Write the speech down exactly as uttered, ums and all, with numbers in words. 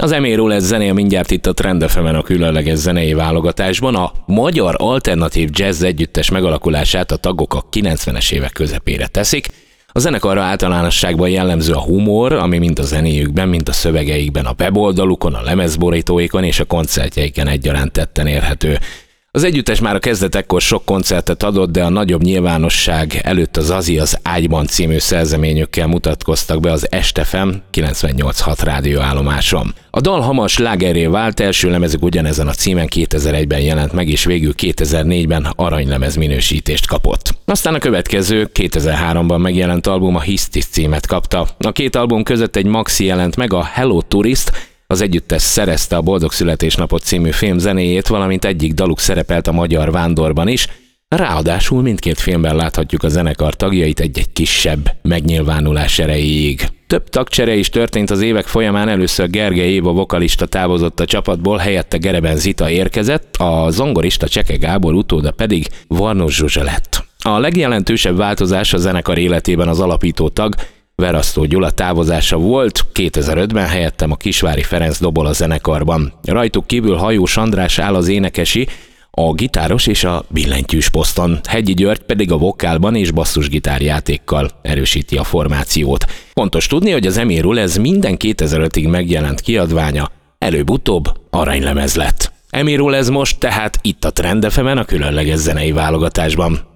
Az Eméről ez zenéje mindjárt itt a Trend ef emen a különleges zenei válogatásban. A magyar alternatív jazz együttes megalakulását a tagok a kilencvenes évek közepére teszik. A zenekarra általánosságban jellemző a humor, ami mind a zenéjükben, mind a szövegeikben, a weboldalukon, a lemezborítóikon és a koncertjeiken egyaránt tetten érhető. Az együttes már a kezdetekkor sok koncertet adott, de a nagyobb nyilvánosság előtt az Azi az ágyban című szerzeményükkel mutatkoztak be az Est ef em kilencvennyolc pont hat rádióállomáson. A dal hamar slágerré vált, első lemezük ugyanezen a címen kétezer-egyben jelent meg, és végül kétezer-négyben aranylemez minősítést kapott. Aztán a következő kétezer-háromban megjelent album a Hisztis címet kapta. A két album között egy maxi jelent meg, a Hello Tourist. Az együttes szerezte a Boldog Születésnapot című film zenéjét, valamint egyik daluk szerepelt a Magyar Vándorban is. Ráadásul mindkét filmben láthatjuk a zenekar tagjait egy-egy kisebb megnyilvánulás erejéig. Több tagcsere is történt az évek folyamán, először Gergely Éva vokalista távozott a csapatból, helyette Gereben Zita érkezett, a zongorista Cseke Gábor utóda pedig Varnos Zsuzsa lett. A legjelentősebb változás a zenekar életében az alapító tag, Verasztó Gyula távozása volt, kétezer-ötben helyettem a Kisvári Ferenc dobol a zenekarban. Rajtuk kívül Hajós András áll az énekesi, a gitáros és a billentyűs poszton, Hegyi György pedig a vokálban és basszusgitárjátékkal erősíti a formációt. Fontos tudni, hogy az Eméről ez minden kétezer-ötig megjelent kiadványa előbb-utóbb aranylemez lett. Eméről ez most tehát itt a Trend ef emen a különleges zenei válogatásban.